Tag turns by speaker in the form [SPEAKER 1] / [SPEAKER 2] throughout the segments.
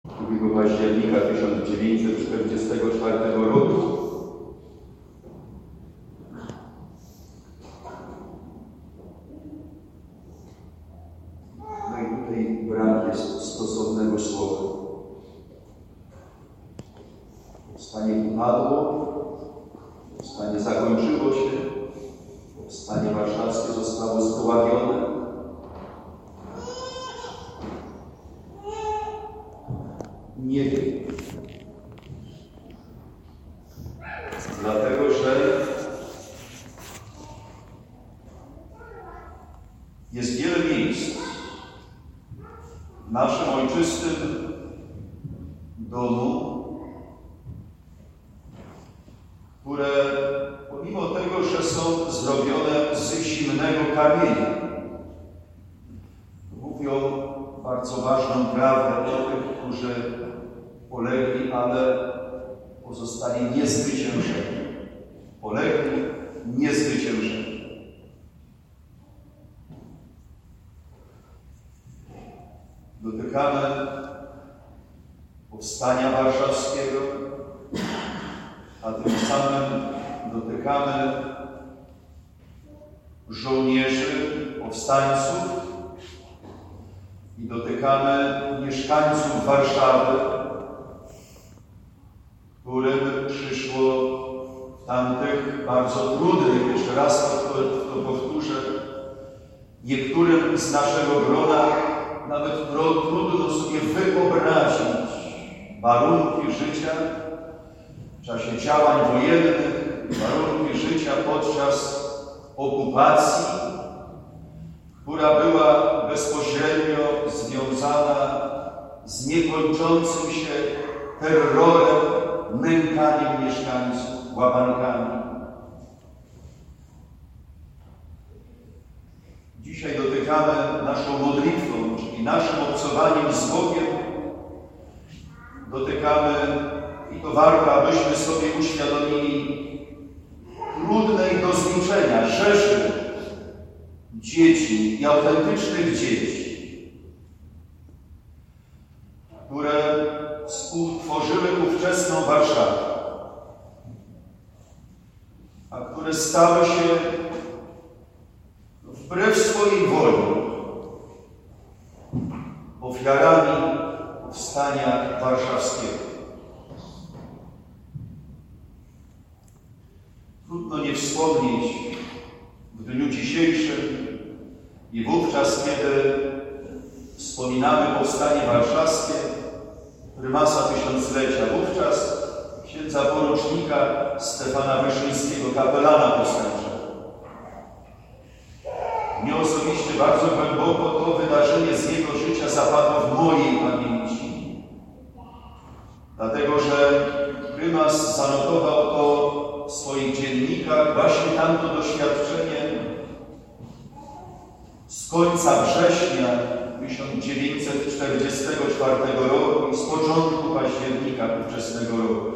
[SPEAKER 1] 2 października 1944 roku no i tutaj brak jest stosownego słowa. Powstanie upadło, powstanie zakończyło się, powstanie warszawskie zostało zdławione. Nie wiem. Dlatego, że jest wiele miejsc w naszym ojczystym domu, które pomimo tego, że są zrobione z zimnego kamienia, mówią bardzo ważną prawdę o tych, którzy polegli, ale pozostali niezwyciężeni. Polegli niezwyciężeni. Dotykamy powstania warszawskiego, a tym samym dotykamy żołnierzy, powstańców i dotykamy mieszkańców Warszawy, którym przyszło w tamtych bardzo trudnych, jeszcze raz to powtórzę, niektórym z naszego grona nawet trudno sobie wyobrazić warunki życia w czasie działań wojennych, warunki życia podczas okupacji, która była bezpośrednio związana z niekończącym się terrorem, nękaniem mieszkańców, łapankami. Dzisiaj dotykamy naszą modlitwą, czyli naszym obcowaniem z Bogiem, dotykamy, i to warto, abyśmy sobie uświadomili, trudnej do zliczenia rzeszy dzieci i autentycznych dzieci, które współtworzyły ówczesną Warszawę, a które stały się wbrew swojej woli ofiarami powstania warszawskiego. Trudno nie wspomnieć w dniu dzisiejszym i wówczas, kiedy wspominamy powstanie warszawskie, prymasa tysiąclecia, wówczas księdza porucznika Stefana Wyszyńskiego, kapelana powstańczego. Mnie osobiście bardzo głęboko to wydarzenie z jego życia zapadło w mojej pamięci, dlatego że prymas zanotował to w swoich dziennikach, właśnie tamto doświadczenie z końca września 1944 roku i z początku października ówczesnego roku.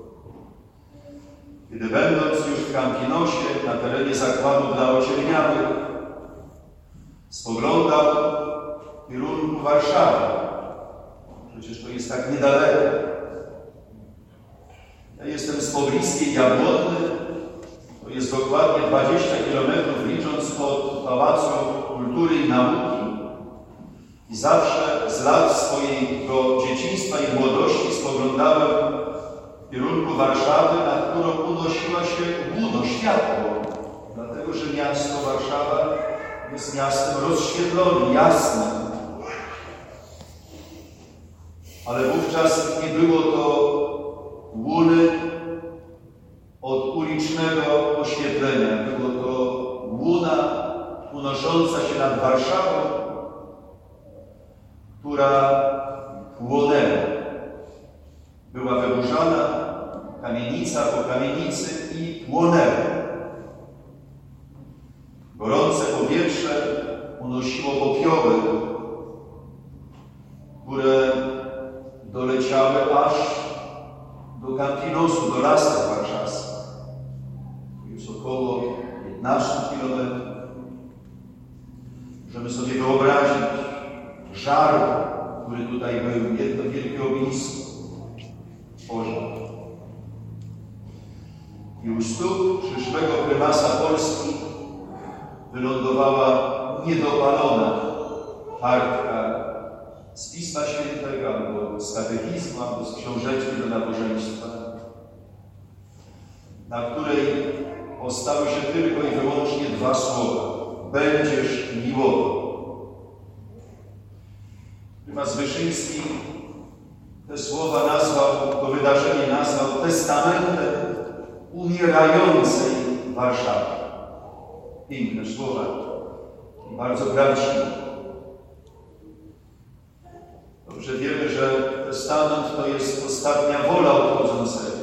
[SPEAKER 1] Kiedy będąc już w Campinosie, na terenie zakładu dla ocielniałych, spoglądał w kierunku Warszawy. Przecież to jest tak niedaleko. Ja jestem z pobliskiej Jabłonny, to jest dokładnie 20 km licząc od Pałacu Kultury i Nauki. I zawsze z lat swojego dzieciństwa i młodości spoglądałem w kierunku Warszawy, nad którą unosiła się łuno, światło. Dlatego, że miasto Warszawa jest miastem rozświetlonym, jasnym. Ale wówczas nie było to łuny od ulicznego oświetlenia. Było to łuna unosząca się nad Warszawą, która płonęła. Była wyburzana kamienica po kamienicy i płonęła. Gorące powietrze unosiło popioły, które doleciały aż do Campinosu, do Lasek Warszawskich. To jest około 15 km. Możemy sobie wyobrazić żar, który tutaj był, jedno wielkie ognisko. u stóp przyszłego prymasa Polski wylądowała niedopalona kartka z Pisma Świętego, albo z katechizmu, albo z książeczki do nabożeństwa, na której ostały się tylko i wyłącznie dwa słowa: będziesz miłował. Prymas Wyszyński te słowa nazwał, to wydarzenie nazwał testamentem umierającej Warszawy. Piękne słowa i bardzo prawdziwe. Dobrze wiemy, że testament to jest ostatnia wola odchodzącego.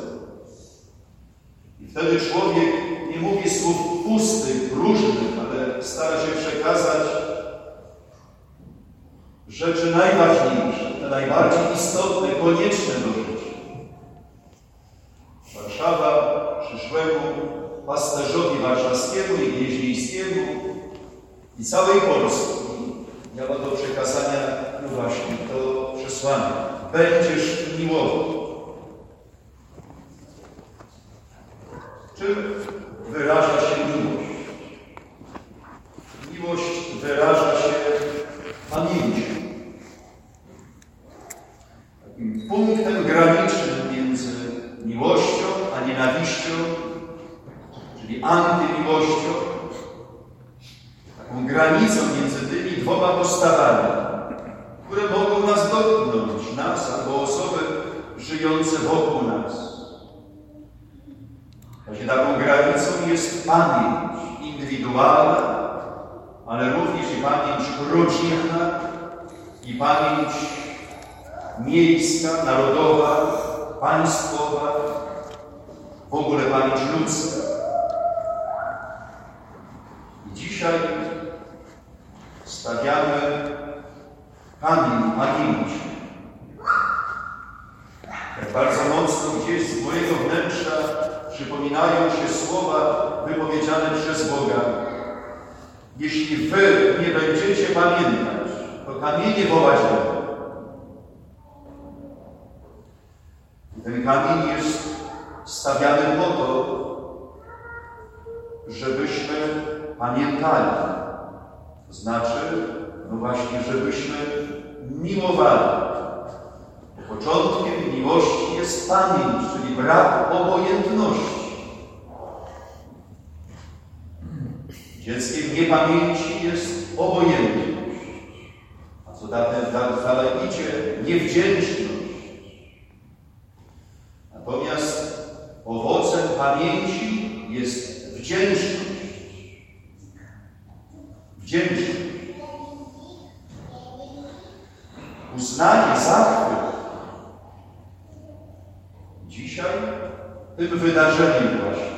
[SPEAKER 1] I wtedy człowiek nie mówi słów pustych, próżnych, ale stara się przekazać rzeczy najważniejsze, te najbardziej istotne, konieczne do życia. Warszawa przyszłemu pasterzowi warszawskiemu i gnieźnieńskiemu i całej Polski miała do przekazania, no właśnie, to przesłanie: będziesz miłował. Czym wyraża się miłość? Miłość wyraża się pamięcią. Takim punktem granicznym między miłością a nienawiścią, czyli antymiłością, taką granicą między tymi dwoma postawami, które mogą nas dotknąć, nas albo osoby żyjące wokół nas. Właśnie taką granicą jest pamięć indywidualna, ale również i pamięć rodzinna, i pamięć miejska, narodowa, państwowa, w ogóle pamięć ludzka. I dzisiaj stawiamy kamień pamięci. Jak bardzo mocno gdzieś z mojego wnętrza przypominają się słowa wypowiedziane przez Boga: jeśli wy nie będziecie pamiętać, to kamienie wołać będą. I ten kamień jest stawiany po to, żebyśmy pamiętali. To znaczy, no właśnie, żebyśmy miłowali. Początkiem miłości jest pamięć, czyli brak obojętności. Dzieckiem niepamięci jest obojętność, a co dalej idzie, niewdzięczność. Natomiast owocem pamięci jest wdzięczność. Wdzięczność. Uznanie, zachwyt. Dzisiaj tym wydarzeniem właśnie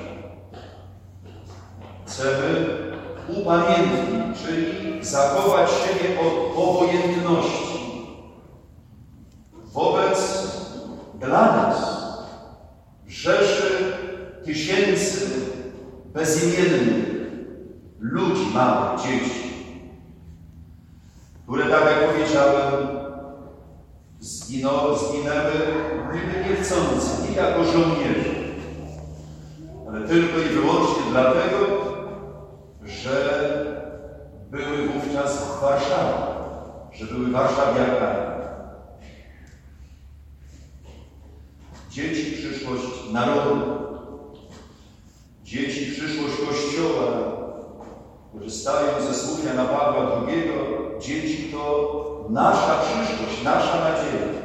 [SPEAKER 1] chcemy upamiętnić, czyli zachować siebie od obojętności wobec dla nas rzeszy tysięcy bezimiennych ludzi, małych dzieci, które, tak jak powiedziałem, zginęły niby niechcący, nie jako żołnierze, ale tylko i wyłącznie dlatego, że były wówczas w Warszawie, że były warszawiakami. Dzieci przyszłość narodu, dzieci przyszłość Kościoła, korzystając ze słów Jana Pawła II, dzieci to nasza przyszłość, nasza nadzieja.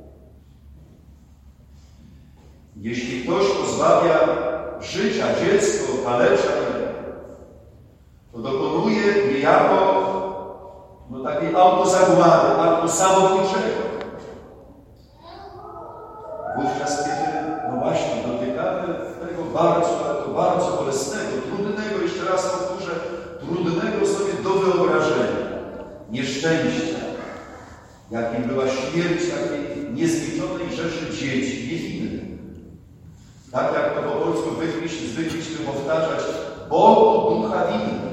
[SPEAKER 1] Jeśli ktoś pozbawia życia dziecko, kalecza je, to dokonuje niejako takiej autozagłady, aktu samobójczego. Wówczas, kiedy, no właśnie, dotykamy tego bardzo bolesnego, trudnego, jeszcze raz powtórzę, trudnego sobie do wyobrażenia nieszczęścia, jakim była śmierć takiej niezliczonej rzeszy dzieci niewinnych. Tak jak to po polsku zwykliśmy powtarzać: Bogu ducha winny.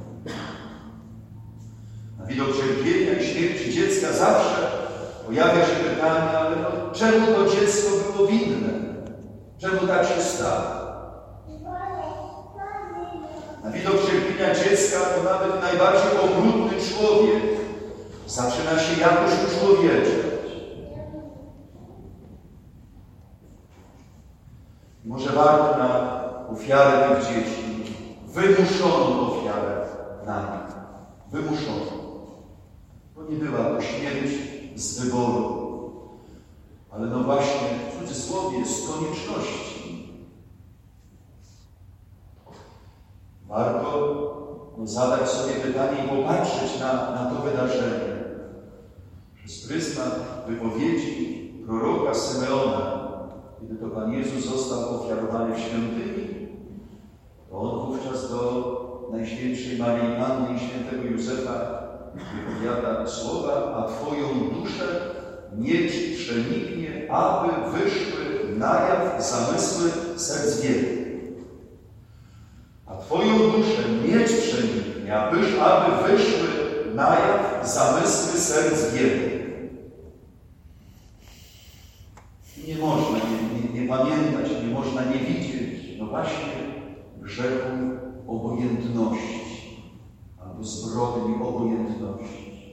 [SPEAKER 1] Na widok cierpienia i śmierci dziecka zawsze pojawia się pytanie: ale czemu to dziecko było winne? Czemu tak się stało? Na widok cierpienia dziecka to nawet najbardziej okrutny człowiek zaczyna się jakoś uczłowieczać. Może warto na ofiarę tych dzieci, wymuszoną ofiarę na nich, wymuszoną. Bo nie była to śmierć z wyboru, ale no właśnie, w cudzysłowie, z konieczności. Warto zadać sobie pytanie i popatrzeć na to wydarzenie przez pryzmat wypowiedzi proroka Symeona. Kiedy to Pan Jezus został ofiarowany w świątyni, to On wówczas do Najświętszej Maryi Panny i świętego Józefa wypowiada słowa: a Twoją duszę miecz przeniknie, aby wyszły na jaw zamysły serc wielu. A Twoją duszę miecz przeniknie, aby wyszły na jaw zamysły serc wielu. Nie można nie pamiętać, nie można nie widzieć, no właśnie, grzechu obojętności albo zbrodni obojętności.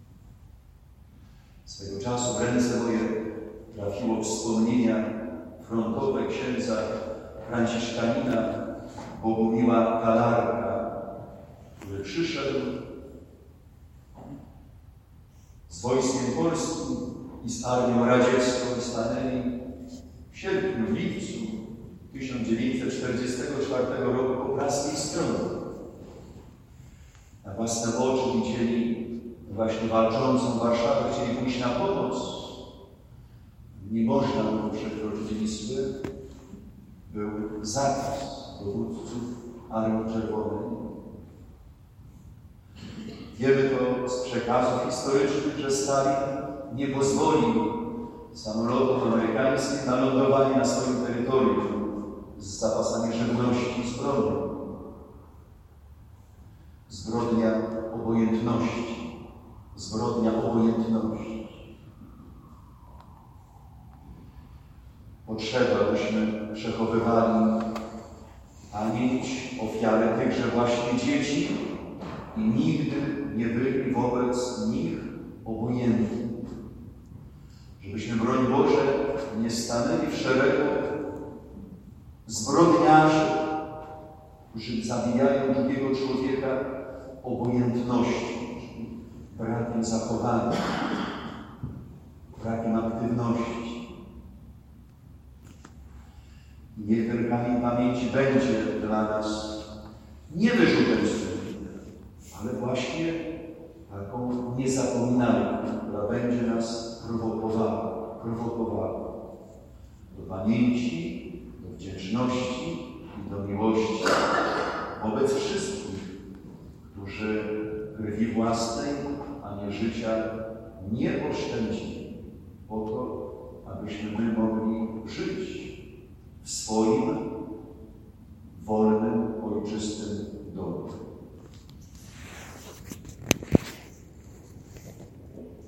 [SPEAKER 1] Swego czasu w ręce moje trafiło wspomnienia frontowe księdza franciszkanina Bogumiła Kalarka, który przyszedł z wojskiem polskim i z armią radziecką i stanęli w sierpniu, w lipcu 1944 roku po praskiej stronie. Na własne oczy widzieli właśnie walczącą Warszawę, chcieli pójść na pomoc. Nie można było przekroczyć Wisły. Był zakaz dowódców Armii Czerwonej. Wiemy to z przekazów historycznych, że Stalin nie pozwolił samolotom amerykańskim na lądowanie na swoim terytorium z zapasami żywności i zbroją. Zbrodnia obojętności. Zbrodnia obojętności. Potrzeba, byśmy przechowywali pamięć, ofiarę tychże właśnie dzieci i nigdy nie byli wobec nich obojętni. Żebyśmy, broń Boże, nie stanęli w szeregu zbrodniarzy, którzy zabijają drugiego człowieka obojętnością, brakiem zachowania, brakiem aktywności. Niech ten kamień pamięci będzie dla nas nie wyrzutem sumienia, ale właśnie taką niezapominalną, która będzie nas prowokowała do pamięci, do wdzięczności i do miłości wobec wszystkich, którzy krwi własnej, a nie życia nie oszczędzili po to, abyśmy my mogli żyć w swoim